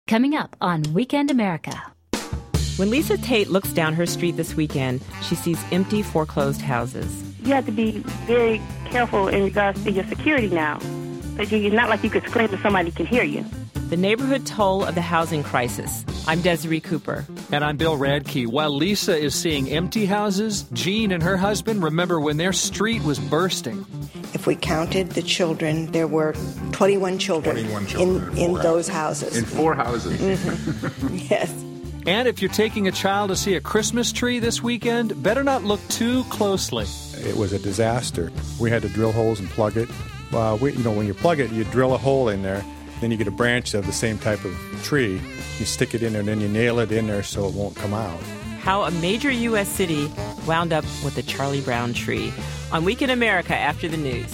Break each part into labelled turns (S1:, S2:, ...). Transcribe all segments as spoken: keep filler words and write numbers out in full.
S1: Coming up on Weekend America.
S2: When Lisa Tate looks down her street this weekend, she sees empty, foreclosed houses.
S3: You have to be very careful in regards to your security now. It's not like you could scream and somebody can hear you.
S2: The neighborhood toll of the housing crisis. I'm Desiree Cooper.
S4: And I'm Bill Radke. While Lisa is seeing empty houses, Jean and her husband remember when their street was bursting.
S5: If we counted the children, there were twenty-one children,
S6: twenty-one children
S5: in, in, in those houses.
S6: In four houses.
S5: Mm-hmm. Yes.
S4: And if you're taking a child to see a Christmas tree this weekend, better not look too closely.
S7: It was a disaster. We had to drill holes and plug it. Uh, we, you know, when you plug it, you drill a hole in there. Then you get a branch of the same type of tree. You stick it in there, and then you nail it in there so it won't come out.
S2: How a major U S city wound up with a Charlie Brown tree. On Weekend America after the news.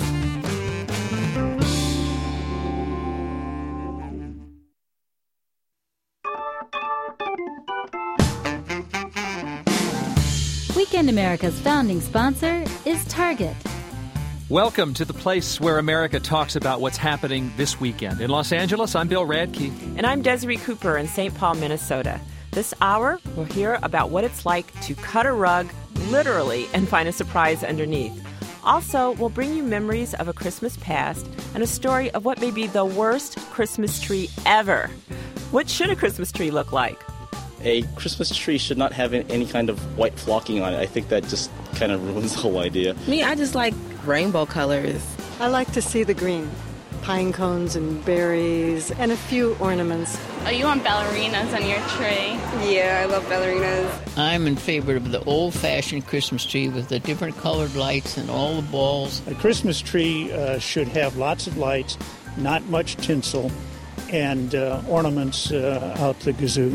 S1: Weekend America's founding sponsor is Target.
S4: Welcome to the place where America talks about what's happening this weekend. In Los Angeles, I'm Bill Radke.
S2: And I'm Desiree Cooper in Saint Paul, Minnesota. This hour, we'll hear about what it's like to cut a rug, literally, and find a surprise underneath. Also, we'll bring you memories of a Christmas past and a story of what may be the worst Christmas tree ever. What should a Christmas tree look like?
S8: A Christmas tree should not have any kind of white flocking on it. I think that just kind of ruins the whole idea.
S9: Me, I just like rainbow colors.
S10: I like to see the green. Pine cones and berries and a few ornaments.
S11: Oh, you want ballerinas on your tree?
S12: Yeah, I love ballerinas.
S13: I'm in favor of the old-fashioned Christmas tree with the different colored lights and all the balls.
S14: A Christmas tree uh, should have lots of lights, not much tinsel, and uh, ornaments uh, out the gazoo.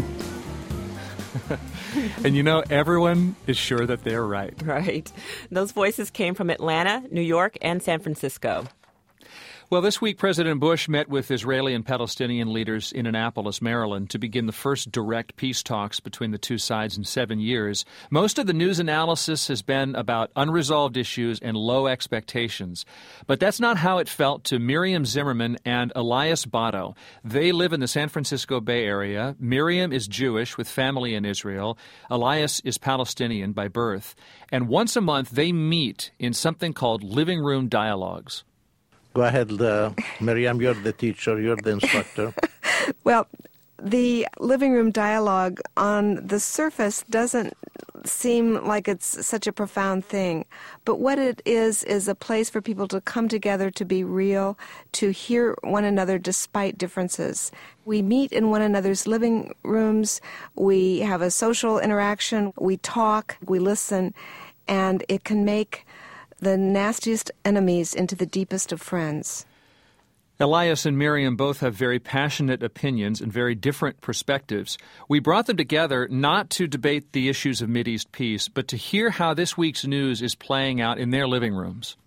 S4: And you know, everyone is sure that they're right.
S2: Right. Those voices came from Atlanta, New York, and San Francisco.
S4: Well, this week, President Bush met with Israeli and Palestinian leaders in Annapolis, Maryland, to begin the first direct peace talks between the two sides in seven years. Most of the news analysis has been about unresolved issues and low expectations. But that's not how it felt to Miriam Zimmerman and Elias Botto. They live in the San Francisco Bay Area. Miriam is Jewish with family in Israel. Elias is Palestinian by birth. And once a month, they meet in something called living room dialogues.
S15: Go ahead, uh, Miriam, you're the teacher, you're the instructor.
S12: Well, the living room dialogue on the surface doesn't seem like it's such a profound thing. But what it is, is a place for people to come together, to be real, to hear one another despite differences. We meet in one another's living rooms, we have a social interaction, we talk, we listen, and it can make the nastiest enemies into the deepest of friends.
S4: Elias and Miriam both have very passionate opinions and very different perspectives. We brought them together not to debate the issues of Mideast peace, but to hear how this week's news is playing out in their living rooms.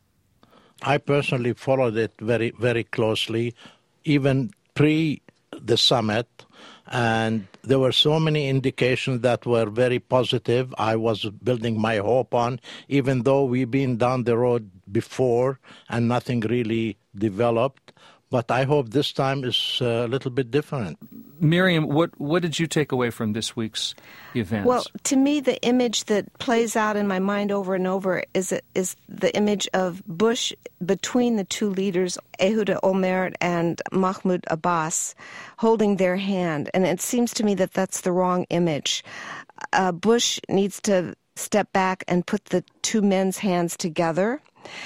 S15: I personally followed it very, very closely, even pre the summit, and there were so many indications that were very positive. I was building my hope on, even though we've been down the road before and nothing really developed. But I hope this time is a little bit different.
S4: Miriam, what, what did you take away from this week's events?
S12: Well, to me, the image that plays out in my mind over and over is is the image of Bush between the two leaders, Ehud Olmert and Mahmoud Abbas, holding their hand. And it seems to me that that's the wrong image. Uh, Bush needs to step back and put the two men's hands together.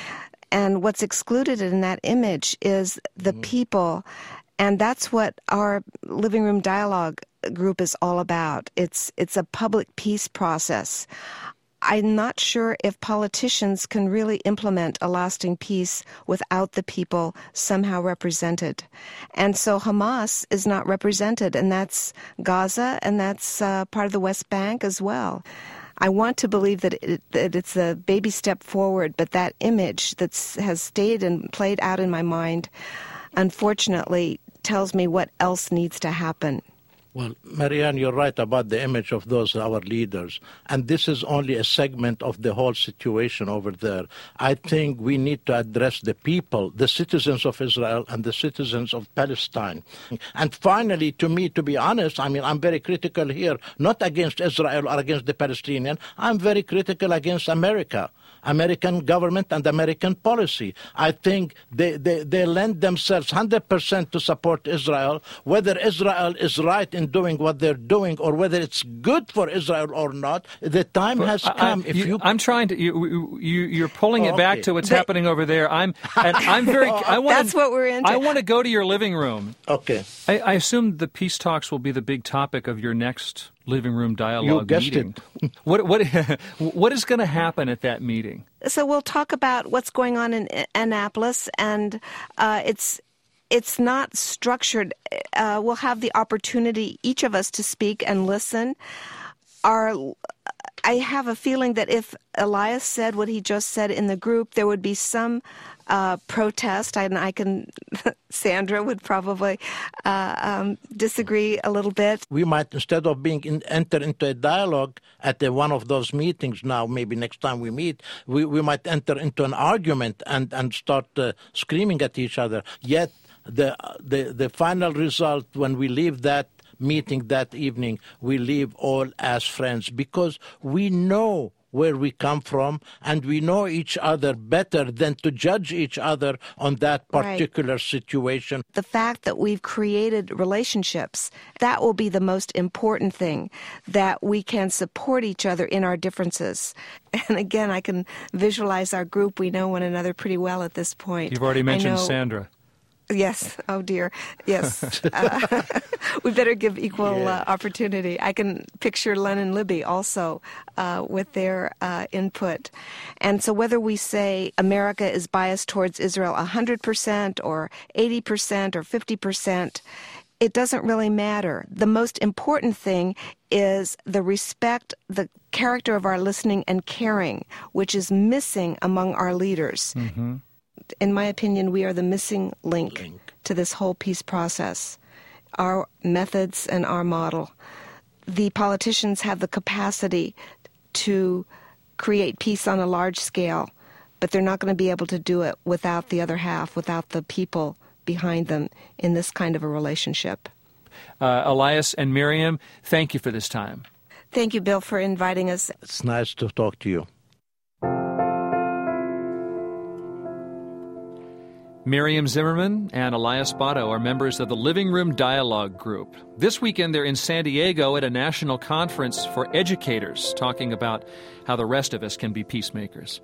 S12: And what's excluded in that image is the people, and that's what our living room dialogue group is all about. It's it's a public peace process. I'm not sure if politicians can really implement a lasting peace without the people somehow represented. And so Hamas is not represented, and that's Gaza, and that's uh, part of the West Bank as well. I want to believe that, it, that it's a baby step forward, but that image that has stayed and played out in my mind, unfortunately, tells me what else needs to happen.
S15: Well, Marianne, you're right about the image of those our leaders. And this is only a segment of the whole situation over there. I think we need to address the people, the citizens of Israel and the citizens of Palestine. And finally, to me, to be honest, I mean, I'm very critical here, not against Israel or against the Palestinian. I'm very critical against America. American government and American policy. I think they, they, they lend themselves one hundred percent to support Israel, whether Israel is right in doing what they're doing or whether it's good for Israel or not. The time
S4: but
S15: has
S4: I,
S15: come.
S4: I,
S15: if
S4: you,
S15: you,
S4: I'm trying to, you, you, you're pulling
S15: oh,
S4: it back
S15: okay.
S4: to what's
S15: they,
S4: happening over there. I'm, and I'm very, I want
S12: That's what we're into.
S4: I want to go to your living room.
S15: Okay.
S4: I, I assume the peace talks will be the big topic of your next living room dialogue
S15: you guessed
S4: meeting.
S15: It.
S4: what, what, what is going to happen at that meeting?
S12: So we'll talk about what's going on in Annapolis, and uh, it's it's not structured. Uh, we'll have the opportunity, each of us, to speak and listen. Our, I have a feeling that if Elias said what he just said in the group, there would be some uh, protest, and I can, Sandra would probably uh, um, disagree a little bit.
S15: We might, instead of being in, enter into a dialogue at the, one of those meetings now, maybe next time we meet, we, we might enter into an argument and, and start uh, screaming at each other. Yet the, the the final result, when we leave that meeting that evening, we leave all as friends because we know where we come from, and we know each other better than to judge each other on that particular right. situation.
S12: The fact that we've created relationships, that will be the most important thing, that we can support each other in our differences. And again, I can visualize our group. We know one another pretty well at this point.
S4: You've already mentioned Sandra.
S12: Yes. Oh, dear. Yes. Uh, we better give equal yeah. uh, opportunity. I can picture Len and Libby also uh, with their uh, input. And so whether we say America is biased towards Israel one hundred percent or eighty percent or fifty percent, it doesn't really matter. The most important thing is the respect, the character of our listening and caring, which is missing among our leaders.
S4: Mm-hmm.
S12: In my opinion, we are the missing link, link to this whole peace process, our methods and our model. The politicians have the capacity to create peace on a large scale, but they're not going to be able to do it without the other half, without the people behind them in this kind of a relationship.
S4: Uh, Elias and Miriam, thank you for this time.
S12: Thank you, Bill, for inviting us.
S15: It's nice to talk to you.
S4: Miriam Zimmerman and Elias Bato are members of the Living Room Dialogue Group. This weekend, they're in San Diego at a national conference for educators, talking about how the rest of us can be peacemakers.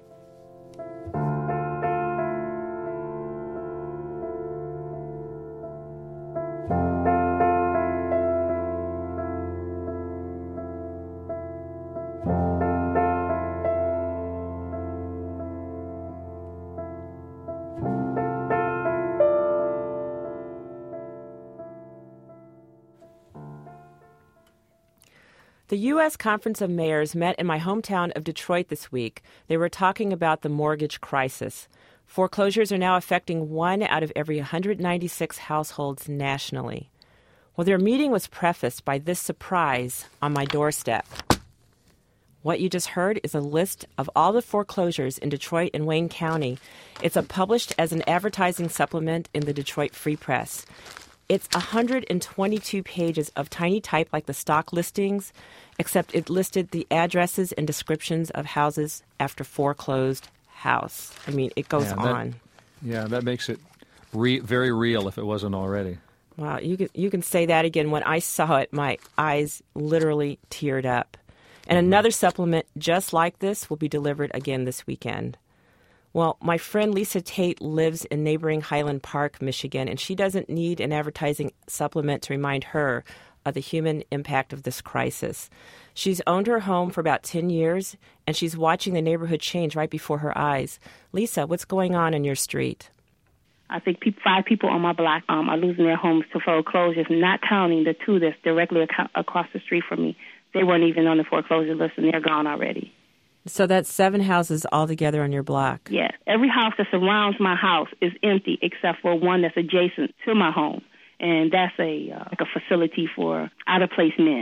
S2: The U S Conference of Mayors met in my hometown of Detroit this week. They were talking about the mortgage crisis. Foreclosures are now affecting one out of every one hundred ninety-six households nationally. Well, their meeting was prefaced by this surprise on my doorstep. What you just heard is a list of all the foreclosures in Detroit and Wayne County. It's a published as an advertising supplement in the Detroit Free Press. It's one hundred twenty-two pages of tiny type like the stock listings, except it listed the addresses and descriptions of houses after foreclosed house. I mean, it goes
S4: yeah, that,
S2: on.
S4: Yeah, that makes it re- very real if it wasn't already.
S2: Wow, you can, you can say that again. When I saw it, my eyes literally teared up. And mm-hmm. another supplement just like this will be delivered again this weekend. Well, my friend Lisa Tate lives in neighboring Highland Park, Michigan, and she doesn't need an advertising supplement to remind her of the human impact of this crisis. She's owned her home for about ten years, and she's watching the neighborhood change right before her eyes. Lisa, what's going on in your street?
S3: I think people, five people on my block um, are losing their homes to foreclosures, not counting the two that's directly ac- across the street from me. They weren't even on the foreclosure list, and they're gone already.
S2: So that's seven houses altogether on your block.
S3: Yes. Every house that surrounds my house is empty except for one that's adjacent to my home. and that's a uh, like a facility for out-of-place men.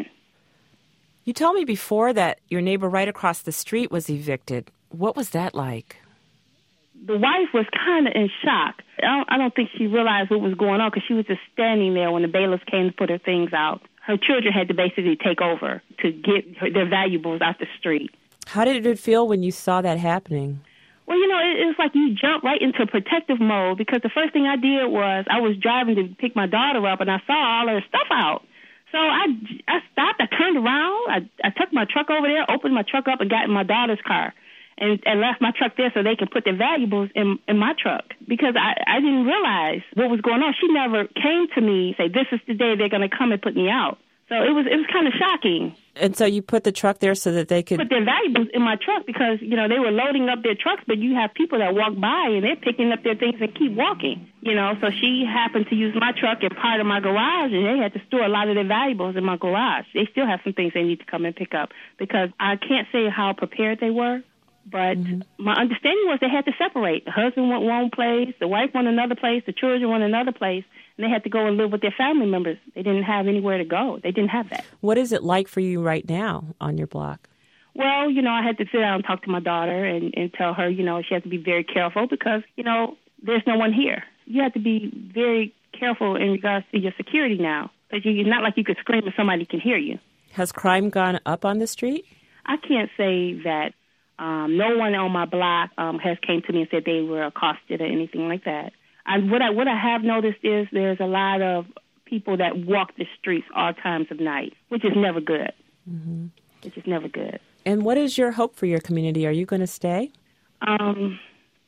S2: You told me before that your neighbor right across the street was evicted. What was that like?
S3: The wife was kind of in shock. I don't, I don't think she realized what was going on because she was just standing there when the bailiffs came to put her things out. Her children had to basically take over to get her, their valuables out the street.
S2: How did it feel when you saw that happening?
S3: Well, you know, it, it was like you jump right into protective mode because the first thing I did was I was driving to pick my daughter up and I saw all her stuff out. So I, I stopped, I turned around, I, I took my truck over there, opened my truck up and got in my daughter's car. And, and left my truck there so they can put their valuables in, in my truck because I, I didn't realize what was going on. She never came to me and say, this is the day they're going to come and put me out. So it was it was kind of shocking.
S2: And so you put the truck there so that they could
S3: put their valuables in my truck because, you know, they were loading up their trucks, but you have people that walk by and they're picking up their things and keep walking, you know. So she happened to use my truck and part of my garage, and they had to store a lot of their valuables in my garage. They still have some things they need to come and pick up because I can't say how prepared they were. But mm-hmm. my understanding was they had to separate. The husband went one place, the wife went another place, the children went another place, and they had to go and live with their family members. They didn't have anywhere to go. They didn't have that.
S2: What is it like for you right now on your block?
S3: Well, you know, I had to sit down and talk to my daughter and, and tell her, you know, she has to be very careful because, you know, there's no one here. You have to be very careful in regards to your security now because it's not like you could scream and somebody can hear you.
S2: Has crime gone up on the street?
S3: I can't say that. Um, no one on my block um, has came to me and said they were accosted or anything like that. I, what I what I have noticed is there's a lot of people that walk the streets all times of night, which is never good. Mm-hmm. Which is never good.
S2: And what is your hope for your community? Are you going to stay?
S3: Um,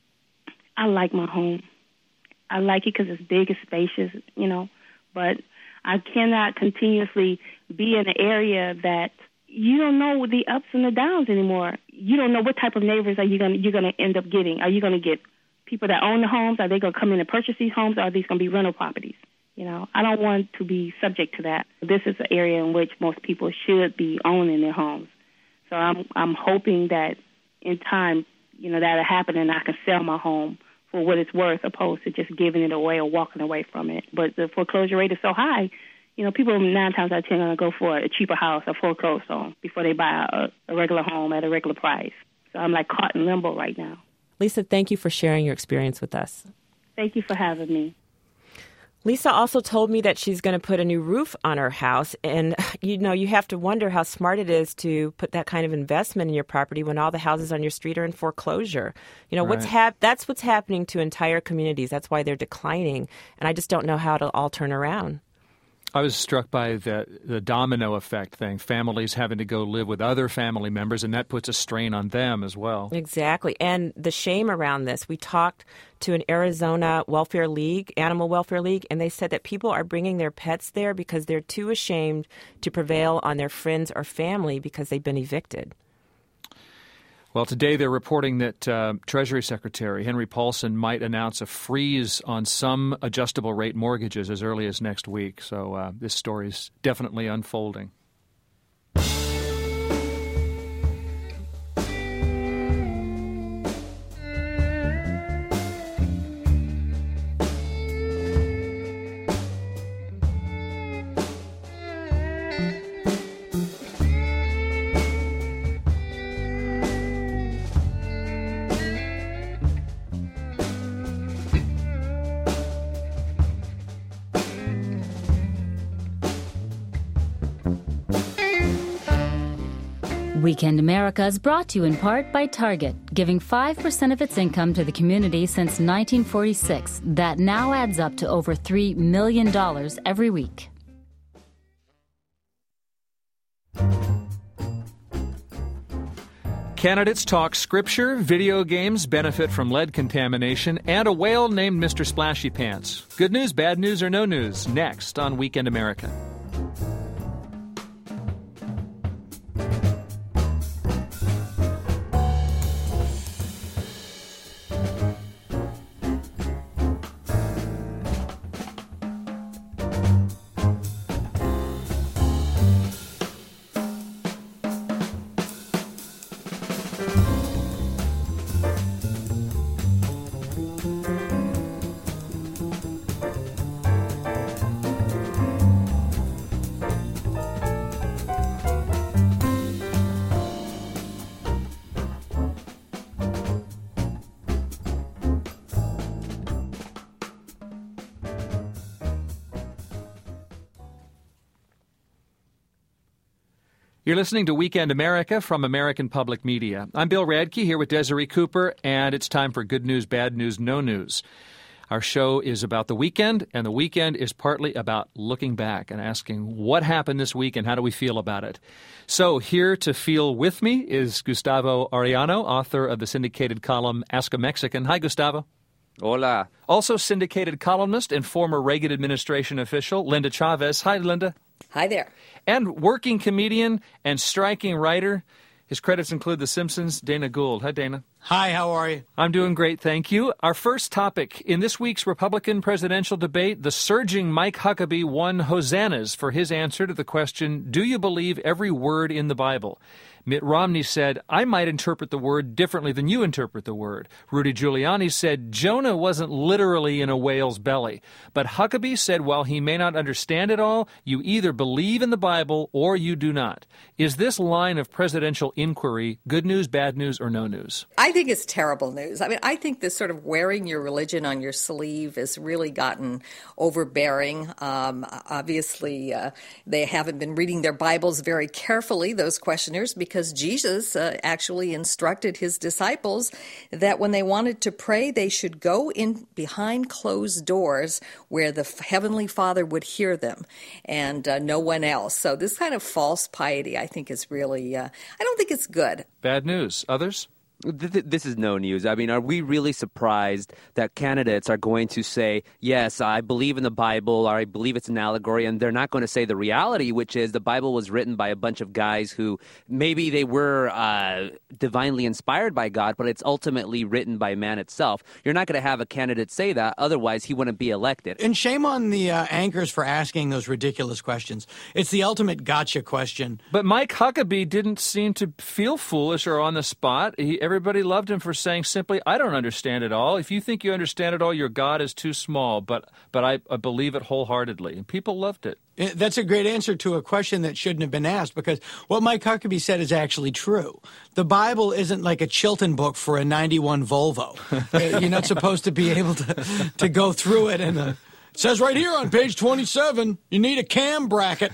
S3: I like my home. I like it because it's big and spacious, you know, but I cannot continuously be in an area that you don't know the ups and the downs anymore. You don't know what type of neighbors are you going you're going to end up getting. Are you going to get people that own the homes? Are they going to come in and purchase these homes? Or are these going to be rental properties? You know, I don't want to be subject to that. This is an area in which most people should be owning their homes. So I'm I'm hoping that in time, you know, that'll happen and I can sell my home for what it's worth, opposed to just giving it away or walking away from it. But the foreclosure rate is so high. You know, people nine times out of ten are going to go for a cheaper house, a foreclosed home, before they buy a, a regular home at a regular price. So I'm like caught in limbo right now.
S2: Lisa, thank you for sharing your experience with us.
S3: Thank you for having me.
S2: Lisa also told me that she's going to put a new roof on her house. And, you know, you have to wonder how smart it is to put that kind of investment in your property when all the houses on your street are in foreclosure. You know, right. what's hap- that's what's happening to entire communities. That's why they're declining. And I just don't know how it'll all turn around.
S4: I was struck by the, the domino effect thing, families having to go live with other family members, and that puts a strain on them as well.
S2: Exactly. And the shame around this. We talked to an Arizona welfare league, animal welfare league, and they said that people are bringing their pets there because they're too ashamed to prevail on their friends or family because they've been evicted.
S4: Well, today they're reporting that uh, Treasury Secretary Henry Paulson might announce a freeze on some adjustable rate mortgages as early as next week. So uh, this story is definitely unfolding.
S1: Weekend America is brought to you in part by Target, giving five percent of its income to the community since nineteen forty-six. That now adds up to over three million dollars every week.
S4: Candidates talk scripture, video games benefit from lead contamination, and a whale named Mister Splashy Pants. Good news, bad news, or no news? Next on Weekend America. You're listening to Weekend America from American Public Media. I'm Bill Radke here with Desiree Cooper, and it's time for Good News, Bad News, No News. Our show is about the weekend, and the weekend is partly about looking back and asking what happened this week and how do we feel about it. So here to feel with me is Gustavo Arellano, author of the syndicated column Ask a Mexican. Hi, Gustavo.
S6: Hola.
S4: Also syndicated columnist and former Reagan administration official, Linda Chavez. Hi, Linda.
S16: Hi there.
S4: And working comedian and striking writer. His credits include The Simpsons, Dana Gould. Hi, Dana.
S17: Hi, how are you?
S4: I'm doing great, thank you. Our first topic. In this week's Republican presidential debate, the surging Mike Huckabee won hosannas for his answer to the question, do you believe every word in the Bible? Mitt Romney said, I might interpret the word differently than you interpret the word. Rudy Giuliani said, Jonah wasn't literally in a whale's belly. But Huckabee said, while he may not understand it all, you either believe in the Bible or you do not. Is this line of presidential inquiry good news, bad news, or no news?
S16: I think it's terrible news. I mean, I think this sort of wearing your religion on your sleeve has really gotten overbearing. Um, obviously, uh, they haven't been reading their Bibles very carefully, those questioners, because Jesus uh, actually instructed his disciples that when they wanted to pray, they should go in behind closed doors where the Heavenly Father would hear them and uh, no one else. So this kind of false piety, I think, is really, uh, I don't think it's good.
S4: Bad news. Others?
S6: This is no news. I mean, are we really surprised that candidates are going to say, yes, I believe in the Bible, or I believe it's an allegory, and they're not going to say the reality, which is the Bible was written by a bunch of guys who maybe they were uh, divinely inspired by God, but it's ultimately written by man itself. You're not going to have a candidate say that, otherwise he wouldn't be elected.
S17: And shame on the uh, anchors for asking those ridiculous questions. It's the ultimate gotcha question.
S4: But Mike Huckabee didn't seem to feel foolish or on the spot. He Everybody loved him for saying simply, I don't understand it all. If you think you understand it all, your God is too small, but but I, I believe it wholeheartedly. And people loved it.
S17: That's a great answer to a question that shouldn't have been asked, because what Mike Huckabee said is actually true. The Bible isn't like a Chilton book for a ninety-one Volvo. You're not supposed to be able to, to go through it and... Uh, It says right here on page twenty-seven, you need a cam bracket.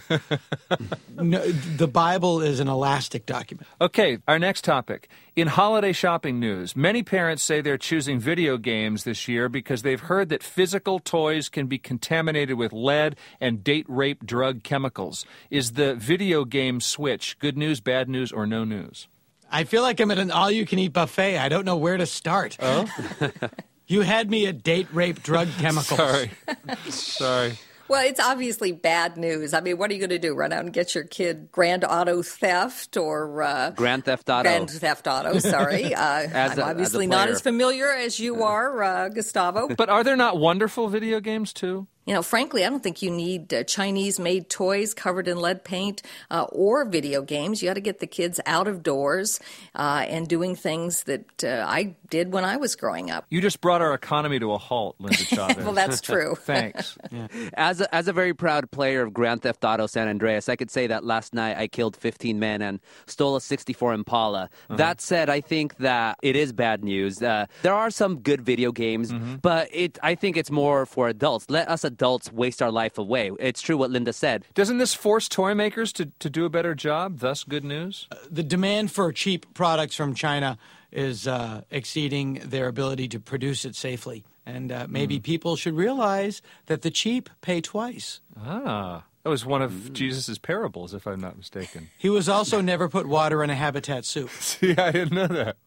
S17: No, the Bible is an elastic document.
S4: Okay, our next topic. In holiday shopping news, many parents say they're choosing video games this year because they've heard that physical toys can be contaminated with lead and date-rape drug chemicals. Is the video game switch good news, bad news, or no news?
S17: I feel like I'm at an all-you-can-eat buffet. I don't know where to start.
S4: Oh?
S17: You had me at date, rape, drug, chemicals.
S4: Sorry. Sorry.
S16: Well, it's obviously bad news. I mean, what are you going to do? Run out and get your kid Grand Auto Theft or... Uh,
S6: Grand Theft Auto.
S16: Grand Theft Auto, sorry. Uh, I'm
S6: a,
S16: obviously
S6: as
S16: not as familiar as you are, uh, Gustavo.
S4: But are there not wonderful video games, too?
S16: You know, frankly, I don't think you need uh, Chinese-made toys covered in lead paint uh, or video games. You got to get the kids out of doors uh, and doing things that uh, I did when I was growing up.
S4: You just brought our economy to a halt, Linda Chavez.
S16: Well, that's true.
S4: Thanks.
S6: Yeah. As a, as a very proud player of Grand Theft Auto San Andreas, I could say that last night I killed fifteen men and stole a sixty-four Impala. Uh-huh. That said, I think that it is bad news. Uh, there are some good video games, mm-hmm. but it I think it's more for adults. Let us adults waste our life away. It's true what Linda said.
S4: Doesn't this force toy makers to, to do a better job? Thus, good news?
S17: Uh, the demand for cheap products from China is uh, exceeding their ability to produce it safely. And uh, maybe mm. people should realize that the cheap pay twice.
S4: Ah. That was one of mm. Jesus' parables, if I'm not mistaken.
S17: He was also never put water in a Habitat soup.
S4: See, I didn't know that.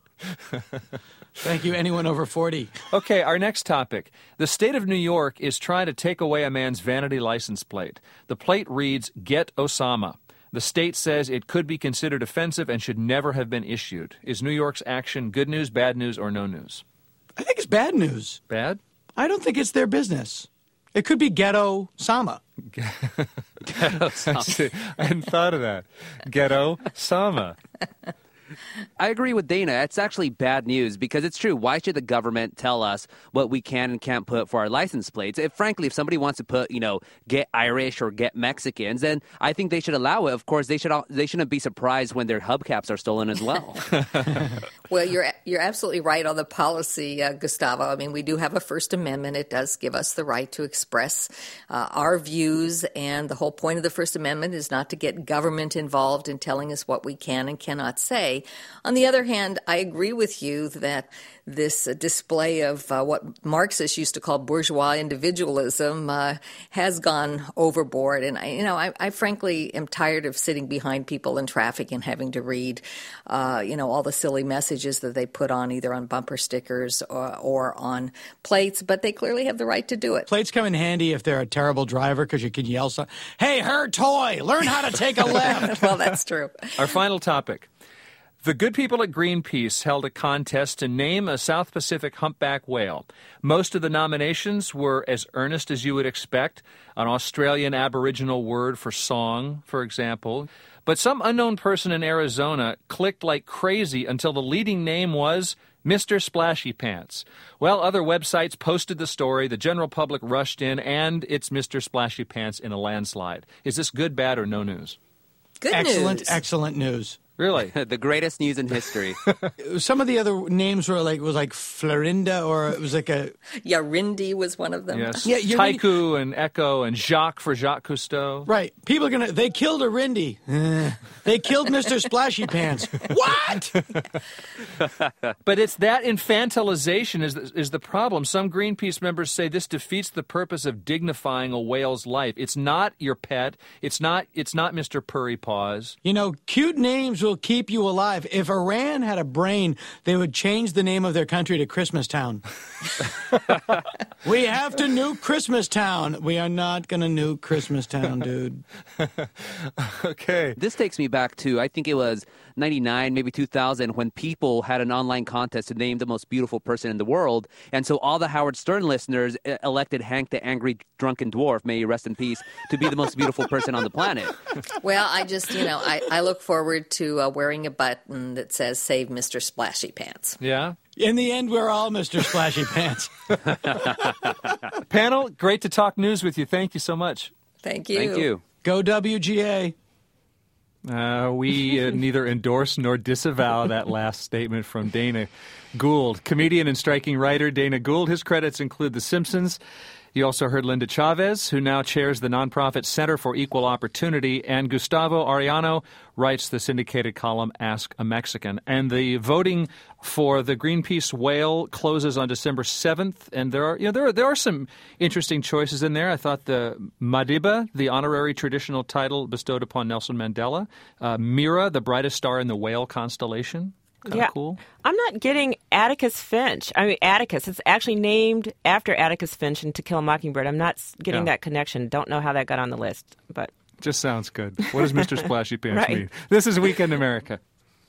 S17: Thank you, anyone over forty.
S4: Okay, our next topic. The state of New York is trying to take away a man's vanity license plate. The plate reads, Get Osama. The state says it could be considered offensive and should never have been issued. Is New York's action good news, bad news, or no news?
S17: I think it's bad news.
S4: Bad?
S17: I don't think it's their business. It could be Ghetto Sama.
S4: Ghetto Sama. I hadn't thought of that. Ghetto Sama.
S6: I agree with Dana. It's actually bad news because it's true. Why should the government tell us what we can and can't put for our license plates? If, frankly, if somebody wants to put, you know, get Irish or get Mexicans, then I think they should allow it. Of course, they should. They shouldn't be surprised when their hubcaps are stolen as well.
S16: Well, you're you're absolutely right on the policy, uh, Gustavo. I mean, we do have a First Amendment. It does give us the right to express uh, our views, and the whole point of the First Amendment is not to get government involved in telling us what we can and cannot say. On the other hand, I agree with you that this uh, display of uh, what Marxists used to call bourgeois individualism uh, has gone overboard. And, I, you know, I, I frankly am tired of sitting behind people in traffic and having to read, uh, you know, all the silly messages that they put on either on bumper stickers or, or on plates, but they clearly have the right to do it.
S17: Plates come in handy if they're a terrible driver because you can yell, so, hey, her toy, learn how to take a left.
S16: Well, that's true.
S4: Our final topic. The good people at Greenpeace held a contest to name a South Pacific humpback whale. Most of the nominations were as earnest as you would expect, an Australian Aboriginal word for song, for example. But some unknown person in Arizona clicked like crazy until the leading name was Mister Splashy Pants. Well, other websites posted the story, the general public rushed in, and it's Mister Splashy Pants in a landslide. Is this good, bad, or no news?
S16: Good
S17: excellent,
S16: news.
S17: Excellent news.
S4: Really?
S6: The greatest news in history.
S17: Some of the other names were like, was like Florinda, or it was like a...
S16: Yeah, Rindy was one of them.
S4: Yes.
S17: Yeah,
S4: Taiku and Echo and Jacques for Jacques Cousteau.
S17: Right. People are going to... They killed a Rindy. Uh, they killed Mister Splashy Pants. What?
S4: But it's that infantilization is the, is the problem. Some Greenpeace members say this defeats the purpose of dignifying a whale's life. It's not your pet. It's not, it's not Mister Purry Paws.
S17: You know, cute names will keep you alive. If Iran had a brain, they would change the name of their country to Christmastown. We have to nuke Christmastown. We are not going to nuke Christmastown, dude.
S4: Okay.
S6: This takes me back to, I think it was ninety-nine, maybe two thousand, when People had an online contest to name the most beautiful person in the world. And so all the Howard Stern listeners elected Hank the Angry Drunken Dwarf, may he rest in peace, to be the most beautiful person on the planet.
S16: Well, I just, you know, I, I look forward to uh, wearing a button that says, Save Mister Splashy Pants.
S4: Yeah?
S17: In the end, we're all Mister Splashy Pants.
S4: Panel, great to talk news with you. Thank you so much.
S16: Thank you.
S6: Thank you.
S17: Go W G A.
S4: Uh, we uh, neither endorse nor disavow that last statement from Dana Gould. Comedian and striking writer Dana Gould. His credits include The Simpsons. You also heard Linda Chavez, who now chairs the nonprofit Center for Equal Opportunity, and Gustavo Arellano writes the syndicated column Ask a Mexican. And the voting for the Greenpeace whale closes on December seventh, and there are you know there are there are some interesting choices in there. I thought the Madiba, the honorary traditional title bestowed upon Nelson Mandela, uh, Mira, the brightest star in the whale constellation. Kind
S2: yeah,
S4: of cool.
S2: I'm not getting Atticus Finch. I mean, Atticus. It's actually named after Atticus Finch in To Kill a Mockingbird. I'm not getting
S4: Yeah.
S2: that connection. Don't know how that got on the list, but
S4: Just sounds good. What does Mister Splashy Pants
S2: Right.
S4: mean? This is Weekend America.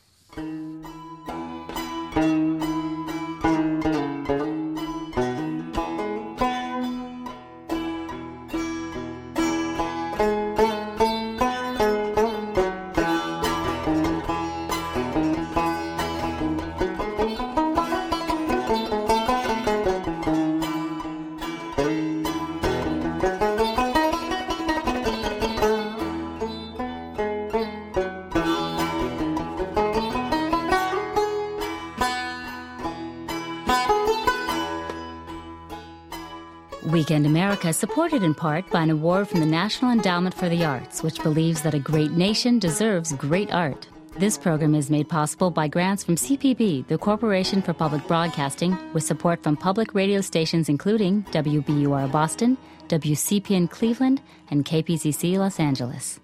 S1: Weekend America is supported in part by an award from the National Endowment for the Arts, which believes that a great nation deserves great art. This program is made possible by grants from C P B, the Corporation for Public Broadcasting, with support from public radio stations including W B U R Boston, W C P N Cleveland, and K P C C Los Angeles.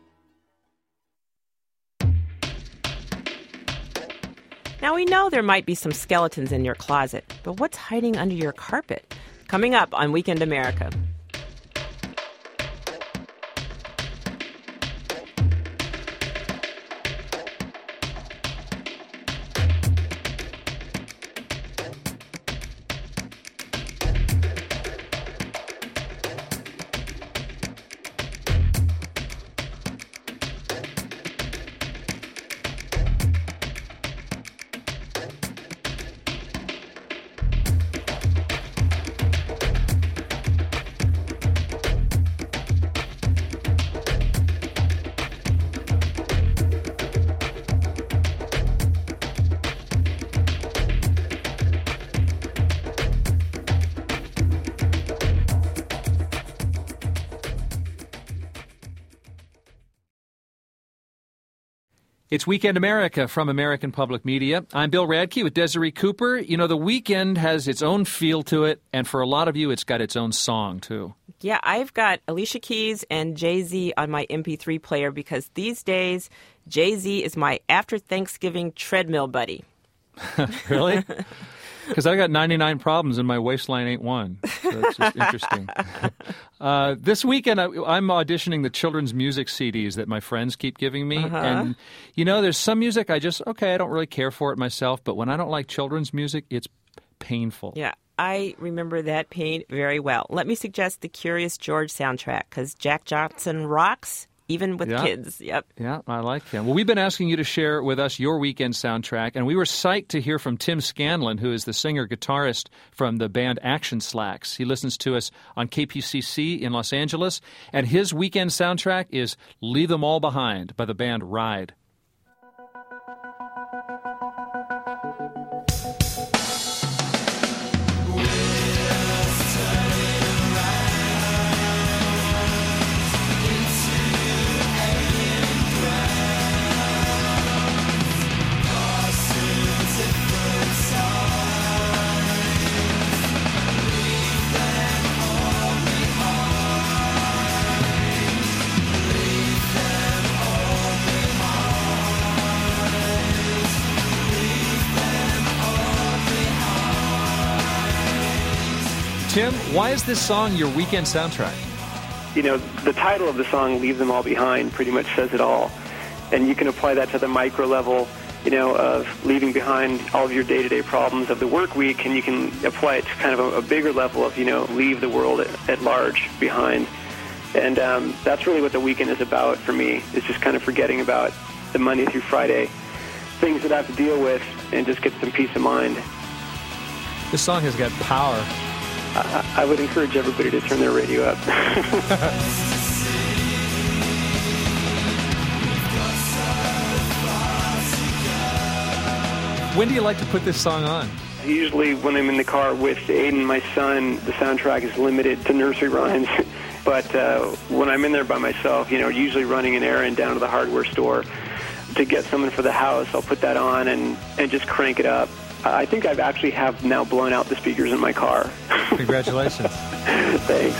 S2: now we know there might be some skeletons in your closet, but what's hiding under your carpet? Coming up on Weekend America.
S4: It's Weekend America from American Public Media. I'm Bill Radke with Desiree Cooper. You know, the weekend has its own feel to it, and for a lot of you, it's got its own song, too.
S2: Yeah, I've got Alicia Keys and Jay-Z on my M P three player because these days, Jay-Z is my after-Thanksgiving treadmill buddy.
S4: Really? Because I got ninety-nine problems and my waistline ain't one. So it's just interesting. uh, this weekend, I, I'm auditioning the children's music C Ds that my friends keep giving me.
S2: Uh-huh.
S4: And, you know, there's some music I just, okay, I don't really care for it myself. But when I don't like children's music, it's painful.
S2: Yeah, I remember that pain very well. Let me suggest the Curious George soundtrack because Jack Johnson rocks. Even with
S4: yeah.
S2: kids, yep.
S4: Yeah, I like him. Well, we've been asking you to share with us your weekend soundtrack, and we were psyched to hear from Tim Scanlon, who is the singer-guitarist from the band Action Slacks. He listens to us on K P C C in Los Angeles, and his weekend soundtrack is Leave Them All Behind by the band Ride. Tim, why is this song your weekend soundtrack?
S18: You know, the title of the song, Leave Them All Behind, pretty much says it all. And you can apply that to the micro level, you know, of leaving behind all of your day-to-day problems of the work week, and you can apply it to kind of a, a bigger level of, you know, leave the world at, at large behind. And um, that's really what the weekend is about for me, is just kind of forgetting about the Monday through Friday things that I have to deal with and just get some peace of mind.
S4: This song has got power.
S18: I, I would encourage everybody to turn their radio up.
S4: When do you like to put this song on?
S18: Usually when I'm in the car with Aiden, my son, the soundtrack is limited to nursery rhymes. But uh, when I'm in there by myself, you know, usually running an errand down to the hardware store to get something for the house, I'll put that on and, and just crank it up. I think I've actually have now blown out the speakers in my car.
S4: Congratulations.
S18: Thanks.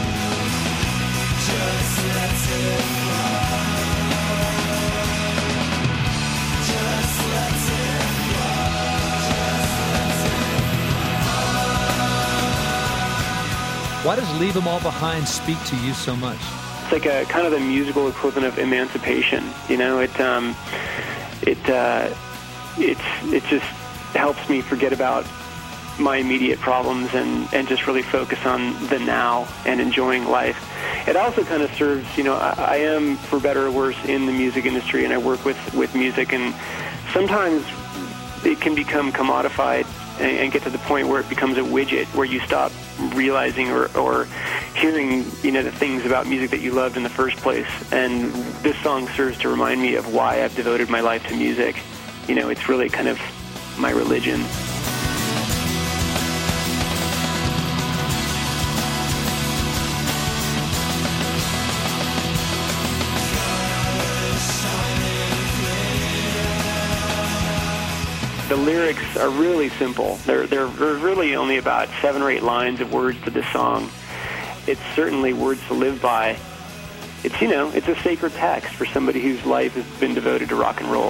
S4: Why does Leave Them All Behind speak to you so much?
S18: It's like a kind of the musical equivalent of emancipation. You know, it um, it uh, it's it just helps me forget about my immediate problems and, and just really focus on the now and enjoying life. It also kind of serves, you know, I, I am, for better or worse, in the music industry, and I work with, with music, and sometimes it can become commodified and, and get to the point where it becomes a widget, where you stop realizing or, or hearing, you know, the things about music that you loved in the first place. And this song serves to remind me of why I've devoted my life to music. You know, it's really kind of my religion. The lyrics are really simple. There, there are really only about seven or eight lines of words to this song. It's certainly words to live by. It's, you know, it's a sacred text for somebody whose life has been devoted to rock and roll.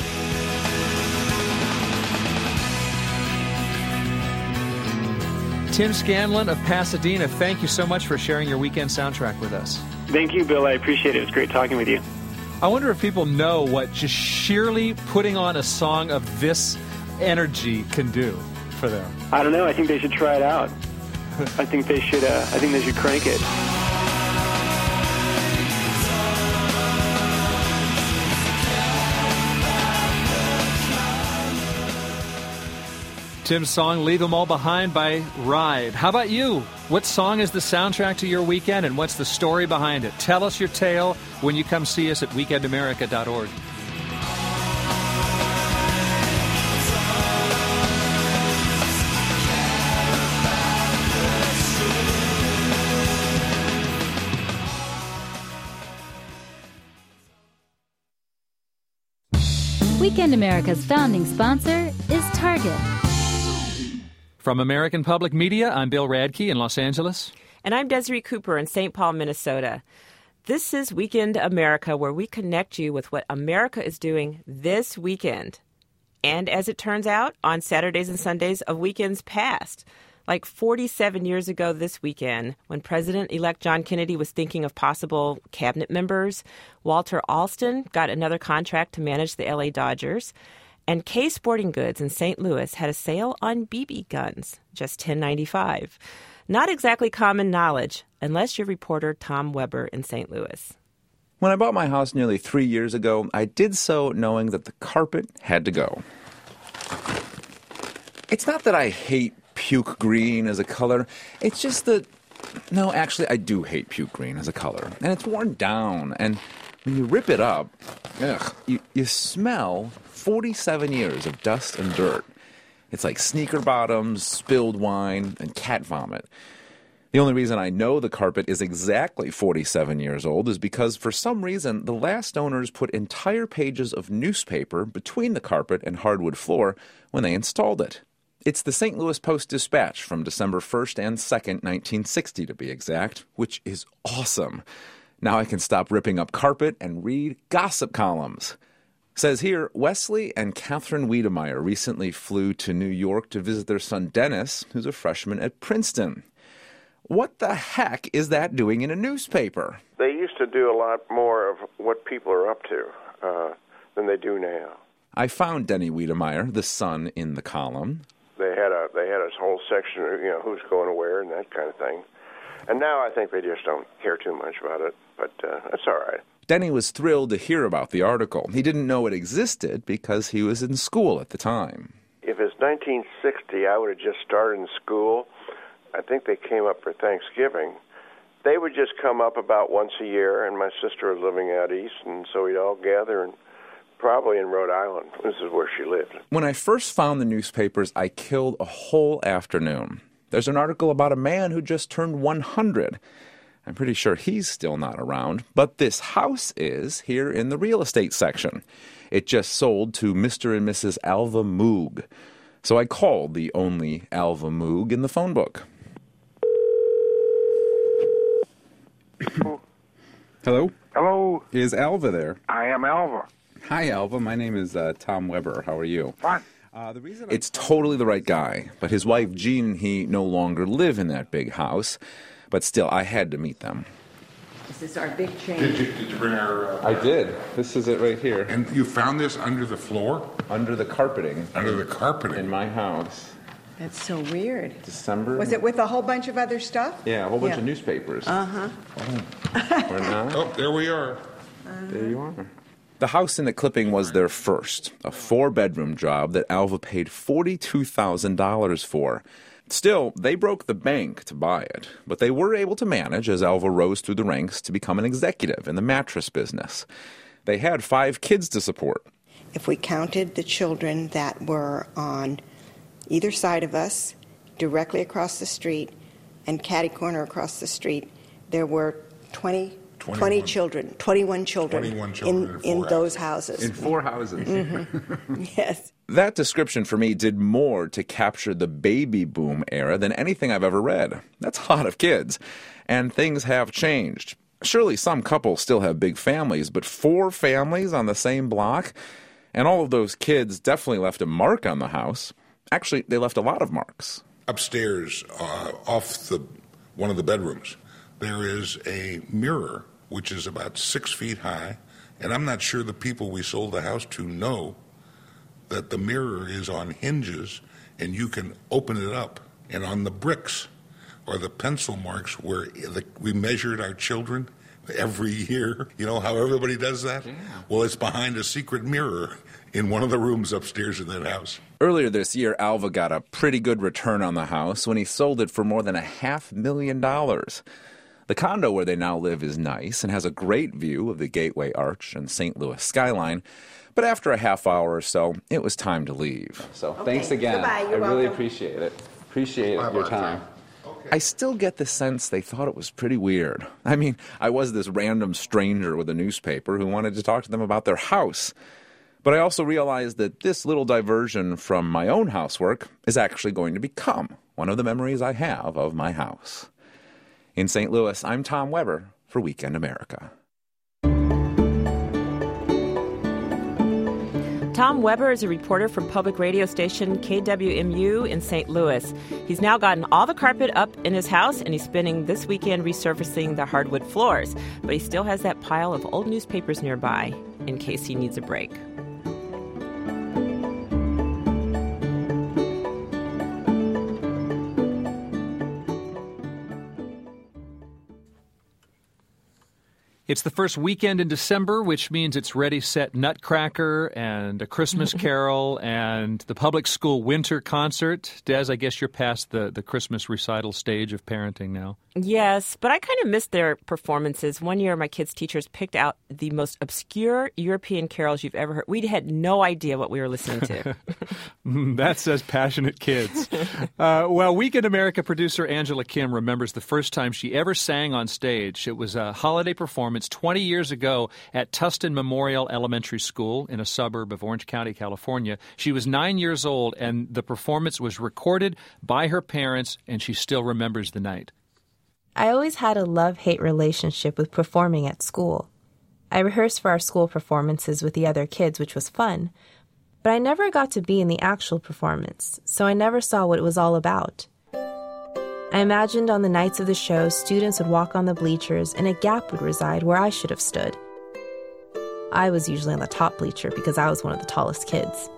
S4: Tim Scanlon of Pasadena, thank you so much for sharing your weekend soundtrack with us.
S18: Thank you, Bill. I appreciate it. It was great talking with you.
S4: I wonder if people know what just sheerly putting on a song of this energy can do for them.
S18: I don't know. I think they should try it out. I think they should. Uh, I think they should crank it.
S4: Tim's song, Leave Them All Behind by Ride. How about you? What song is the soundtrack to your weekend, and what's the story behind it? Tell us your tale when you come see us at weekend america dot org.
S1: Weekend America's founding sponsor is Target.
S4: From American Public Media, I'm Bill Radke in Los Angeles.
S2: And I'm Desiree Cooper in Saint Paul, Minnesota. This is Weekend America, where we connect you with what America is doing this weekend. And as it turns out, on Saturdays and Sundays of weekends past. Like forty-seven years ago this weekend, when President-elect John Kennedy was thinking of possible cabinet members, Walter Alston got another contract to manage the L A Dodgers. And Kay Sporting Goods in Saint Louis had a sale on B B guns, just ten ninety-five. Not exactly common knowledge, unless you're reporter Tom Weber in Saint Louis.
S19: When I bought my house nearly three years ago, I did so knowing that the carpet had to go. It's not that I hate puke green as a color. It's just that, no, actually, I do hate puke green as a color. And it's worn down, and when you rip it up, ugh, you, you smell forty-seven years of dust and dirt. It's like sneaker bottoms, spilled wine, and cat vomit. The only reason I know the carpet is exactly forty-seven years old is because, for some reason, the last owners put entire pages of newspaper between the carpet and hardwood floor when they installed it. It's the Saint Louis Post-Dispatch from December first and second, nineteen sixty to be exact, which is awesome. Now I can stop ripping up carpet and read gossip columns. Says here, Wesley and Catherine Wiedemeyer recently flew to New York to visit their son Dennis, who's a freshman at Princeton. What the heck is that doing in a newspaper?
S20: They used to do a lot more of what people are up to uh, than they do now.
S19: I found Denny Wiedemeyer, the son, in the column.
S20: They had a they had a whole section of, you know, who's going where and that kind of thing. And now I think they just don't care too much about it, but uh, that's all right.
S19: Denny was thrilled to hear about the article. He didn't know it existed because he was in school at the time.
S20: If it's nineteen sixty, I would have just started in school. I think they came up for Thanksgiving. They would just come up about once a year, and my sister was living out east, and so we'd all gather, and probably in Rhode Island. This is where she lived.
S19: When I first found the newspapers, I killed a whole afternoon. There's an article about a man who just turned one hundred. I'm pretty sure he's still not around, but this house is here in the real estate section. It just sold to Mister and Missus Alva Moog. So I called the only Alva Moog in the phone book.
S21: Hello?
S20: Hello?
S21: Is Alva there?
S20: I am Alva.
S21: Hi, Alva. My name is uh, Tom Weber. How are you?
S20: Fine.
S21: Uh, the reason
S19: It's totally the right guy, but his wife Jean and he no longer live in that big house. But still, I had to meet them.
S22: This is our big change.
S21: Did you, did you bring our... Uh, I did. This is it right here.
S23: And you found this under the floor?
S19: Under the carpeting.
S23: Under the carpeting?
S19: In my house.
S22: That's so weird.
S19: December.
S22: Was it with a whole bunch of other stuff?
S19: Yeah, a whole bunch
S22: yeah.
S19: of newspapers.
S22: Uh-huh.
S19: Oh. Or not?
S23: Oh, there we are.
S22: Uh-huh.
S19: There you are. The house in the clipping was their first, a four-bedroom job that Alva paid forty-two thousand dollars for. Still, they broke the bank to buy it, but they were able to manage as Alva rose through the ranks to become an executive in the mattress business. They had five kids to support.
S5: If we counted the children that were on either side of us, directly across the street, and catty corner across the street, there were twenty, twenty children, twenty-one children,
S23: twenty-one children
S5: in,
S23: in,
S5: in those houses.
S19: In four houses.
S5: Mm-hmm. Yes.
S19: That description for me did more to capture the baby boom era than anything I've ever read. That's a lot of kids. And things have changed. Surely some couples still have big families, but four families on the same block? And all of those kids definitely left a mark on the house. Actually, they left a lot of marks.
S23: Upstairs, uh, off the one of the bedrooms, there is a mirror, which is about six feet high. And I'm not sure the people we sold the house to know that the mirror is on hinges and you can open it up. And on the bricks or the pencil marks where the, we measured our children every year, you know how everybody does that? Yeah. Well, it's behind a secret mirror in one of the rooms upstairs in that house.
S19: Earlier this year, Alva got a pretty good return on the house when he sold it for more than a half million dollars. The condo where they now live is nice and has a great view of the Gateway Arch and Saint Louis skyline. But after a half hour or so, it was time to leave. So
S22: okay.
S19: Thanks again.
S22: Goodbye. You're
S19: I
S22: welcome.
S19: really appreciate it. Appreciate
S23: Bye-bye.
S19: your time.
S23: Okay.
S19: I still get the sense they thought it was pretty weird. I mean, I was this random stranger with a newspaper who wanted to talk to them about their house. But I also realized that this little diversion from my own housework is actually going to become one of the memories I have of my house. In Saint Louis, I'm Tom Weber for Weekend America.
S2: Tom Weber is a reporter from public radio station K W M U in Saint Louis. He's now gotten all the carpet up in his house, and he's spending this weekend resurfacing the hardwood floors. But he still has that pile of old newspapers nearby in case he needs a break.
S4: It's the first weekend in December, which means it's Ready, Set, Nutcracker and A Christmas Carol and the public school winter concert. Des, I guess you're past the, the Christmas recital stage of parenting now.
S2: Yes, but I kind of missed their performances. One year, my kids' teachers picked out the most obscure European carols you've ever heard. We had no idea what we were listening to.
S4: That says passionate kids. Uh, well, Weekend America producer Angela Kim remembers the first time she ever sang on stage. It was a holiday performance twenty years ago at Tustin Memorial Elementary School in a suburb of Orange County, California. She was nine years old, and the performance was recorded by her parents, and she still remembers the night.
S7: I always had a love-hate relationship with performing at school. I rehearsed for our school performances with the other kids, which was fun, but I never got to be in the actual performance, so I never saw what it was all about. I imagined on the nights of the show, students would walk on the bleachers and a gap would reside where I should have stood. I was usually on the top bleacher because I was one of the tallest kids.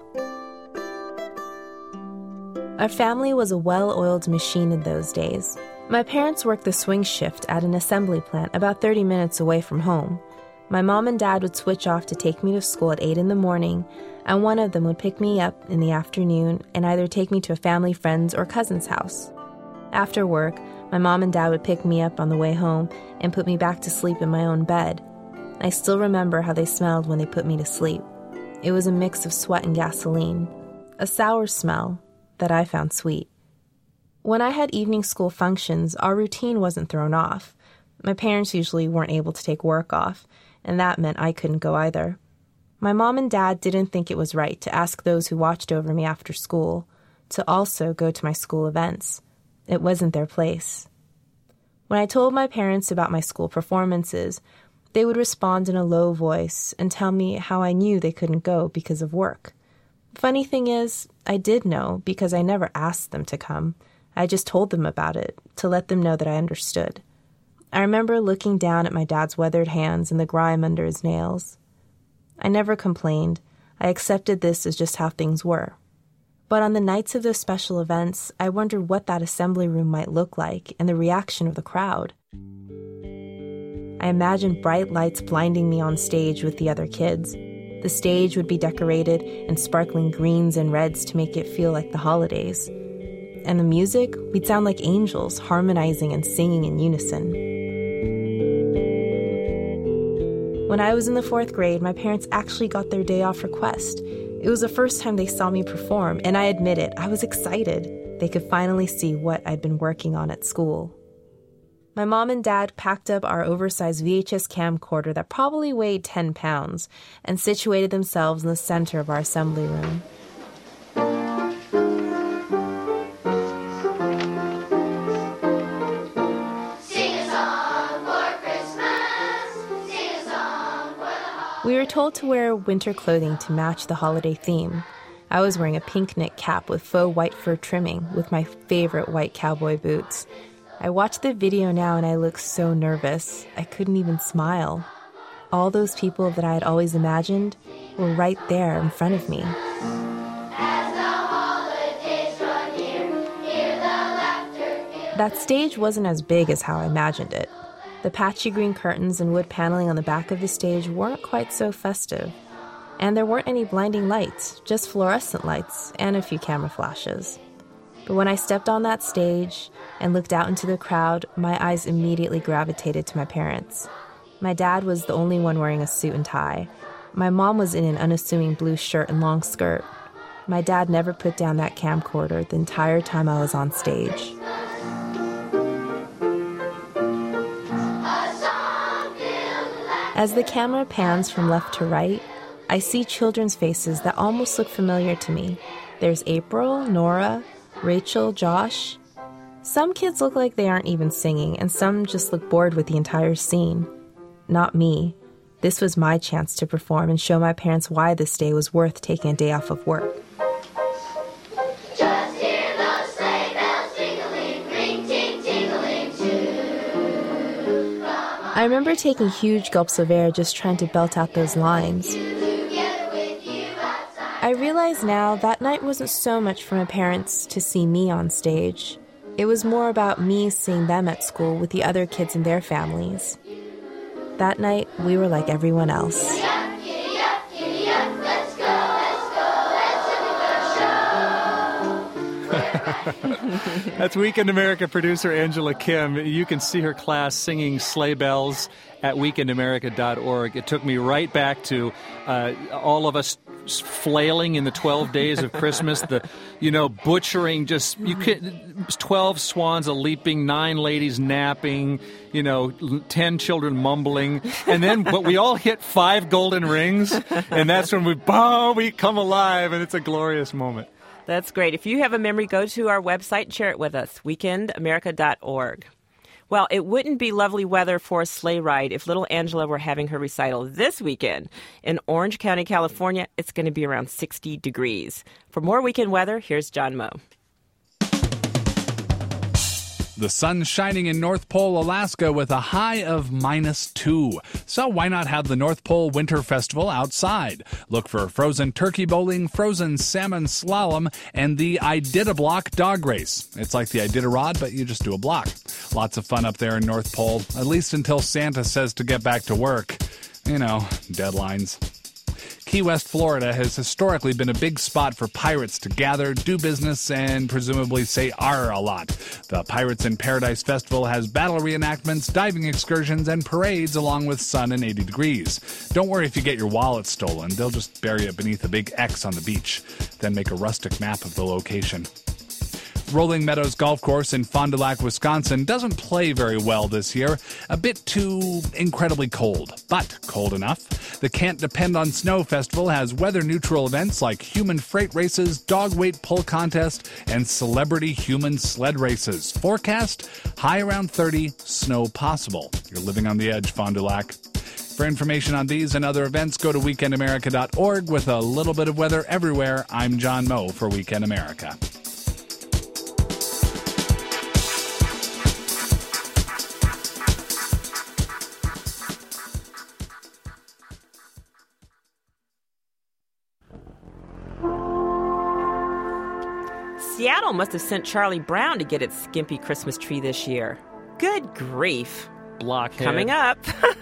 S7: Our family was a well-oiled machine in those days. My parents worked the swing shift at an assembly plant about thirty minutes away from home. My mom and dad would switch off to take me to school at eight in the morning, and one of them would pick me up in the afternoon and either take me to a family friend's or cousin's house. After work, my mom and dad would pick me up on the way home and put me back to sleep in my own bed. I still remember how they smelled when they put me to sleep. It was a mix of sweat and gasoline, a sour smell that I found sweet. When I had evening school functions, our routine wasn't thrown off. My parents usually weren't able to take work off, and that meant I couldn't go either. My mom and dad didn't think it was right to ask those who watched over me after school to also go to my school events. It wasn't their place. When I told my parents about my school performances, they would respond in a low voice and tell me how I knew they couldn't go because of work. Funny thing is, I did know because I never asked them to come. I just told them about it to let them know that I understood. I remember looking down at my dad's weathered hands and the grime under his nails. I never complained. I accepted this as just how things were. But on the nights of those special events, I wondered what that assembly room might look like and the reaction of the crowd. I imagined bright lights blinding me on stage with the other kids. The stage would be decorated in sparkling greens and reds to make it feel like the holidays. And the music, we'd sound like angels, harmonizing and singing in unison. When I was in the fourth grade, my parents actually got their day off request. It was the first time they saw me perform, and I admit it, I was excited. They could finally see what I'd been working on at school. My mom and dad packed up our oversized V H S camcorder that probably weighed ten pounds and situated themselves in the center of our assembly room. We were told to wear winter clothing to match the holiday theme. I was wearing a pink knit cap with faux white fur trimming with my favorite white cowboy boots. I watch the video now and I look so nervous. I couldn't even smile. All those people that I had always imagined were right there in front of me. That stage wasn't as big as how I imagined it. The patchy green curtains and wood paneling on the back of the stage weren't quite so festive. And there weren't any blinding lights, just fluorescent lights and a few camera flashes. But when I stepped on that stage and looked out into the crowd, my eyes immediately gravitated to my parents. My dad was the only one wearing a suit and tie. My mom was in an unassuming blue shirt and long skirt. My dad never put down that camcorder the entire time I was on stage. As the camera pans from left to right, I see children's faces that almost look familiar to me. There's April, Nora, Rachel, Josh. Some kids look like they aren't even singing, and some just look bored with the entire scene. Not me. This was my chance to perform and show my parents why this day was worth taking a day off of work.
S8: Just hear those sleigh bells jingling, ring, ting, tingling too.
S7: I remember taking huge gulps of air just trying to belt out those lines. I realize now that night wasn't so much for my parents to see me on stage. It was more about me seeing them at school with the other kids and their families. That night, we were like everyone else.
S8: Giddy up, giddy up, giddy up, let's go, let's go, let's have a show.
S4: That's Weekend America producer Angela Kim. You can see her class singing sleigh bells at weekend america dot org. It took me right back to uh, all of us flailing in the twelve days of Christmas, the, you know, butchering, just, you could, twelve swans a-leaping, nine ladies napping, you know, ten children mumbling, and then, but we all hit five golden rings, and that's when we, boom, we come alive, and it's a glorious moment.
S2: That's great. If you have a memory, go to our website and share it with us, weekend america dot org. Well, it wouldn't be lovely weather for a sleigh ride if little Angela were having her recital this weekend. In Orange County, California, it's going to be around sixty degrees. For more weekend weather, here's John Moe.
S9: The sun's shining in North Pole, Alaska with a high of minus two. So why not have the North Pole Winter Festival outside? Look for frozen turkey bowling, frozen salmon slalom, and the I-Did-A-Block dog race. It's like the Iditarod, but you just do a block. Lots of fun up there in North Pole, at least until Santa says to get back to work. You know, deadlines. Key West, Florida has historically been a big spot for pirates to gather, do business, and presumably say "arr" a lot. The Pirates in Paradise Festival has battle reenactments, diving excursions, and parades along with sun and eighty degrees. Don't worry if you get your wallet stolen. They'll just bury it beneath a big X on the beach, then make a rustic map of the location. Rolling Meadows Golf Course in Fond du Lac, Wisconsin doesn't play very well this year. A bit too incredibly cold, but cold enough. The Can't Depend on Snow Festival has weather-neutral events like human freight races, dog weight pull contest, and celebrity human sled races. Forecast, high around thirty, snow possible. You're living on the edge, Fond du Lac. For information on these and other events, go to weekend america dot org. With a little bit of weather everywhere, I'm John Moe for Weekend America.
S2: Seattle must have sent Charlie Brown to get its skimpy Christmas tree this year. Good grief.
S4: Blockhead.
S2: Coming up.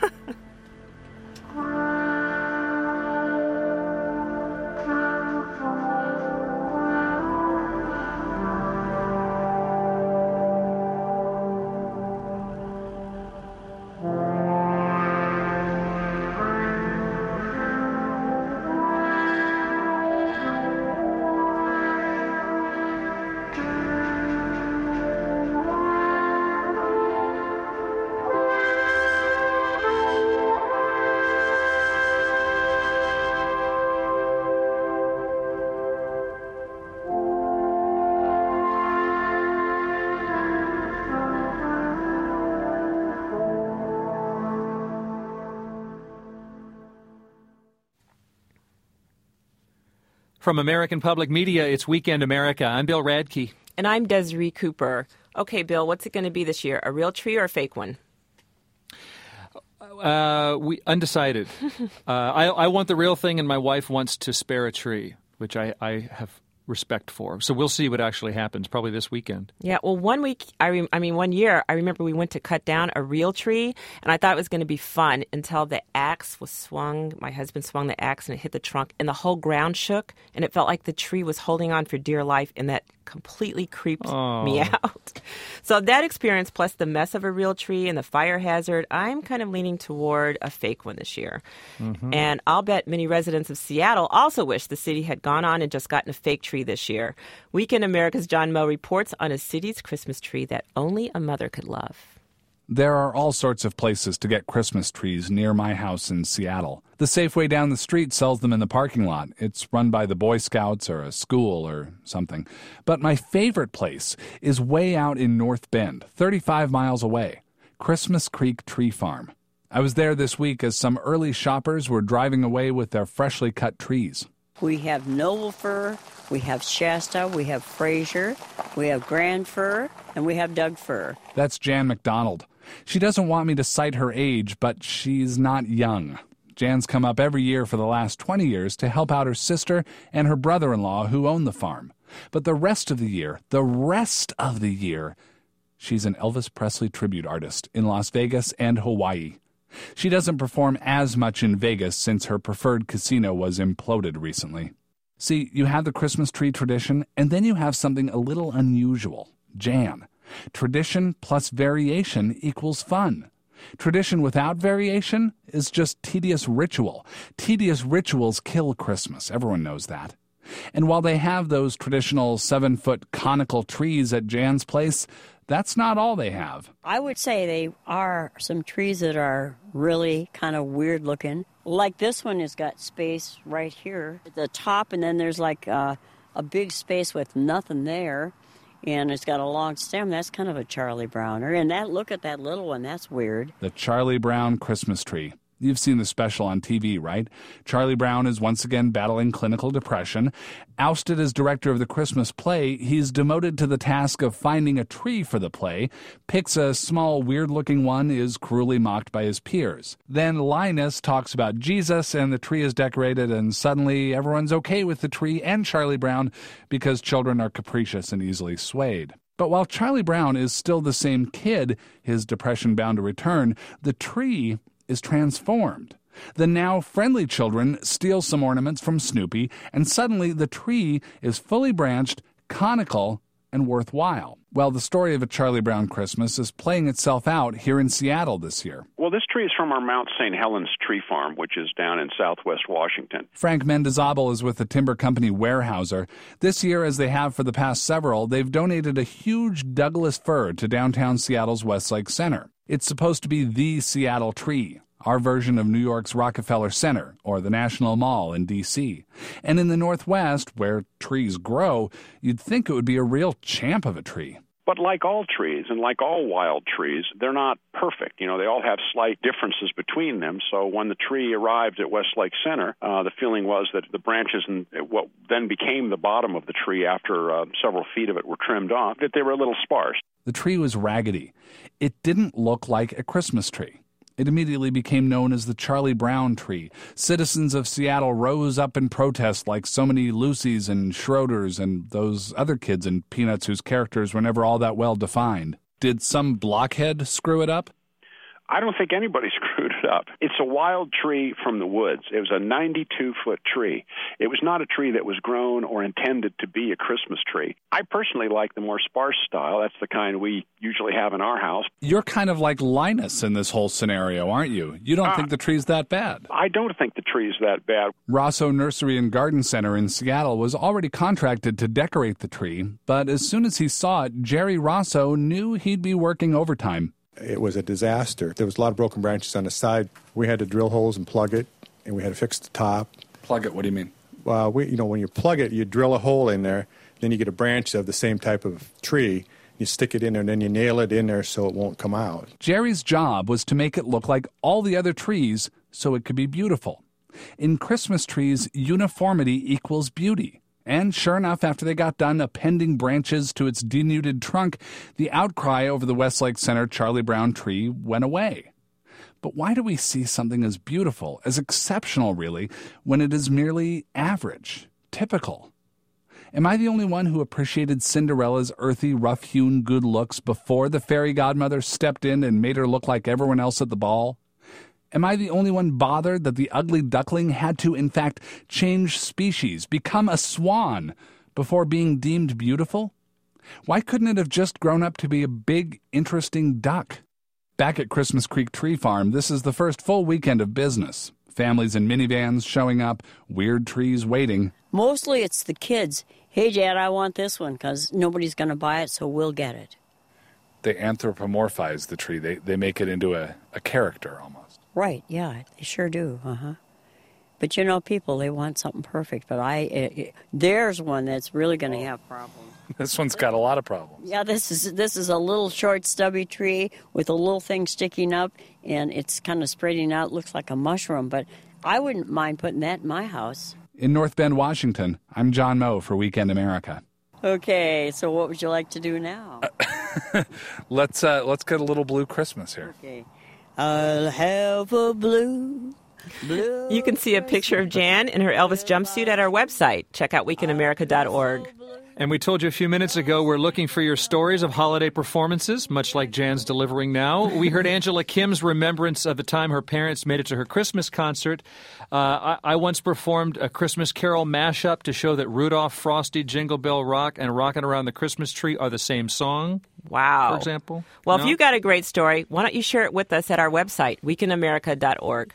S4: From American Public Media, it's Weekend America. I'm Bill Radke.
S2: And I'm Desiree Cooper. Okay, Bill, what's it going to be this year? A real tree or a fake one?
S4: Uh, we undecided. uh, I, I want the real thing, and my wife wants to spare a tree, which I, I have respect for. So we'll see what actually happens, probably this weekend.
S2: Yeah, well, one week, I, re- I mean, one year, I remember we went to cut down a real tree, and I thought it was going to be fun until the axe was swung. My husband swung the axe, and it hit the trunk, and the whole ground shook, and it felt like the tree was holding on for dear life, and that completely creeped
S4: oh.
S2: me out. So that experience, plus the mess of a real tree and the fire hazard, I'm kind of leaning toward a fake one this year. Mm-hmm. And I'll bet many residents of Seattle also wish the city had gone on and just gotten a fake tree this year. Weekend America's John Moe reports on a city's Christmas tree that only a mother could love.
S9: There are all sorts of places to get Christmas trees near my house in Seattle. The Safeway down the street sells them in the parking lot. It's run by the Boy Scouts or a school or something. But my favorite place is way out in North Bend, thirty-five miles away, Christmas Creek Tree Farm. I was there this week as some early shoppers were driving away with their freshly cut trees.
S10: We have Noble Fir, we have Shasta, we have Fraser, we have Grand Fir, and we have Doug Fir.
S9: That's Jan McDonald. She doesn't want me to cite her age, but she's not young. Jan's come up every year for the last twenty years to help out her sister and her brother-in-law who own the farm. But the rest of the year, the rest of the year, she's an Elvis Presley tribute artist in Las Vegas and Hawaii. She doesn't perform as much in Vegas since her preferred casino was imploded recently. See, you have the Christmas tree tradition, and then you have something a little unusual, Jan. Tradition plus variation equals fun. Tradition without variation is just tedious ritual. Tedious rituals kill Christmas. Everyone knows that. And while they have those traditional seven-foot conical trees at Jan's place, that's not all they have.
S10: I would say they are some trees that are really kind of weird looking. Like this one has got space right here at the top, and then there's like uh, a big space with nothing there. And it's got a long stem. That's kind of a Charlie Browner. And that look at that little one. That's weird.
S9: The Charlie Brown Christmas tree. You've seen the special on T V, right? Charlie Brown is once again battling clinical depression. Ousted as director of the Christmas play, he's demoted to the task of finding a tree for the play, picks a small, weird-looking one, is cruelly mocked by his peers. Then Linus talks about Jesus, and the tree is decorated, and suddenly everyone's okay with the tree and Charlie Brown because children are capricious and easily swayed. But while Charlie Brown is still the same kid, his depression bound to return, the tree is transformed. The now friendly children steal some ornaments from Snoopy, and suddenly the tree is fully branched, conical, and worthwhile. Well, the story of a Charlie Brown Christmas is playing itself out here in Seattle this year.
S11: Well, this tree is from our Mount Saint Helens Tree Farm, which is down in southwest Washington.
S9: Frank Mendizabal is with the timber company Weyerhaeuser. This year, as they have for the past several, they've donated a huge Douglas fir to downtown Seattle's Westlake Center. It's supposed to be the Seattle tree, our version of New York's Rockefeller Center or the National Mall in D C And in the Northwest, where trees grow, you'd think it would be a real champ of a tree.
S11: But like all trees, and like all wild trees, they're not perfect. You know, they all have slight differences between them. So when the tree arrived at Westlake Center, uh, the feeling was that the branches and what then became the bottom of the tree after uh, several feet of it were trimmed off, that they were a little sparse.
S9: The tree was raggedy. It didn't look like a Christmas tree. It immediately became known as the Charlie Brown tree. Citizens of Seattle rose up in protest like so many Lucys and Schroeders and those other kids in Peanuts whose characters were never all that well defined. Did some blockhead screw it up?
S11: I don't think anybody screwed it up. It's a wild tree from the woods. It was a ninety-two foot tree. It was not a tree that was grown or intended to be a Christmas tree. I personally like the more sparse style. That's the kind we usually have in our house.
S9: You're kind of like Linus in this whole scenario, aren't you? You don't uh, think the tree's that bad.
S11: I don't think the tree's that bad.
S9: Rosso Nursery and Garden Center in Seattle was already contracted to decorate the tree, but as soon as he saw it, Jerry Rosso knew he'd be working overtime.
S13: It was a disaster. There was a lot of broken branches on the side. We had to drill holes and plug it, and we had to fix the top.
S9: Plug it? What do you mean?
S13: Well, we, you know, when you plug it, you drill a hole in there, then you get a branch of the same type of tree. You stick it in there, and then you nail it in there so it won't come out.
S9: Jerry's job was to make it look like all the other trees so it could be beautiful. In Christmas trees, uniformity equals beauty. And sure enough, after they got done appending branches to its denuded trunk, the outcry over the Westlake Center Charlie Brown tree went away. But why do we see something as beautiful, as exceptional really, when it is merely average, typical? Am I the only one who appreciated Cinderella's earthy, rough-hewn good looks before the fairy godmother stepped in and made her look like everyone else at the ball? Am I the only one bothered that the ugly duckling had to, in fact, change species, become a swan, before being deemed beautiful? Why couldn't it have just grown up to be a big, interesting duck? Back at Christmas Creek Tree Farm, this is the first full weekend of business. Families in minivans showing up, weird trees waiting.
S10: Mostly it's the kids. Hey, Dad, I want this one because nobody's going to buy it, so we'll get it.
S9: they anthropomorphize the tree. They they make it into a, a character almost.
S10: Right, yeah, they sure do. Uh-huh. But, you know, people, they want something perfect. But I, it, it, there's one that's really going to have problems.
S9: This one's got a lot of problems.
S10: Yeah, this is this is a little short, stubby tree with a little thing sticking up, and it's kind of spreading out. It looks like a mushroom, but I wouldn't mind putting that in my house.
S9: In North Bend, Washington, I'm John Moe for Weekend America.
S10: Okay, so what would you like to do now?
S9: let's uh, let's get a little Blue Christmas here.
S10: Okay. I'll have a blue... Blue
S2: You can see a picture of Jan in her Elvis jumpsuit at our website. Check out weekend america dot org.
S4: And we told you a few minutes ago we're looking for your stories of holiday performances, much like Jan's delivering now. We heard Angela Kim's remembrance of the time her parents made it to her Christmas concert. Uh, I, I once performed a Christmas Carol mashup to show that Rudolph, Frosty, Jingle Bell Rock, and Rockin' Around the Christmas Tree are the same song.
S2: Wow.
S4: For example.
S2: Well,
S4: no?
S2: if you got a great story, why don't you share it with us at our website, weekend america dot org.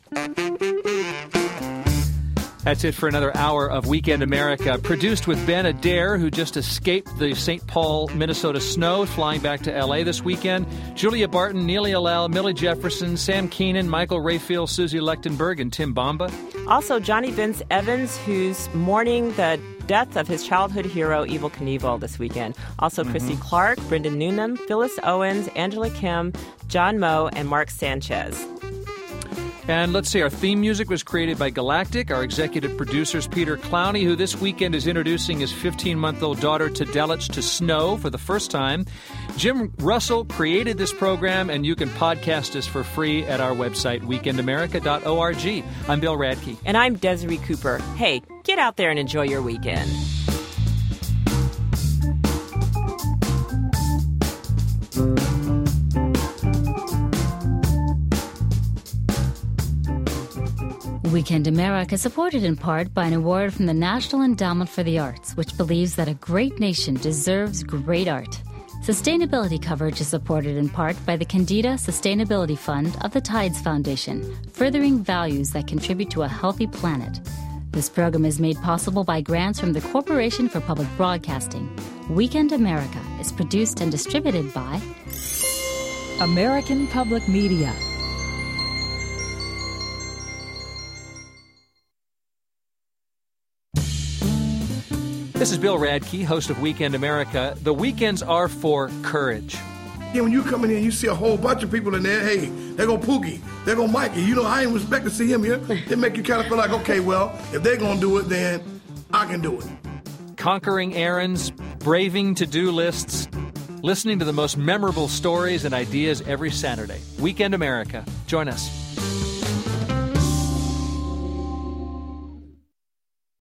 S4: That's it for another hour of Weekend America, produced with Ben Adair, who just escaped the Saint Paul, Minnesota snow, flying back to L A this weekend. Julia Barton, Neely Allel, Millie Jefferson, Sam Keenan, Michael Rayfield, Susie Lechtenberg, and Tim Bomba.
S2: Also, Johnny Vince Evans, who's mourning the death of his childhood hero, Evel Knievel, this weekend. Also, mm-hmm. Chrissy Clark, Brendan Noonan, Phyllis Owens, Angela Kim, John Moe, and Mark Sanchez.
S4: And let's see, our theme music was created by Galactic. Our executive producer is Peter Clowney, who this weekend is introducing his fifteen-month-old daughter Tedelich to snow for the first time. Jim Russell created this program, and you can podcast us for free at our website, weekend america dot org. I'm Bill Radke.
S2: And I'm Desiree Cooper. Hey, get out there and enjoy your weekend.
S1: Weekend America, supported in part by an award from the National Endowment for the Arts, which believes that a great nation deserves great art. Sustainability coverage is supported in part by the Candida Sustainability Fund of the Tides Foundation, furthering values that contribute to a healthy planet. This program is made possible by grants from the Corporation for Public Broadcasting. Weekend America is produced and distributed by
S12: American Public Media.
S4: This is Bill Radke, host of Weekend America. The weekends are for courage.
S14: Yeah, when you come in here and you see a whole bunch of people in there, hey, there go Pookie, there go Mikey. You know, I ain't expect to see him here. They make you kind of feel like, okay, well, if they're going to do it, then I can do it.
S4: Conquering errands, braving to-do lists, listening to the most memorable stories and ideas every Saturday. Weekend America. Join us.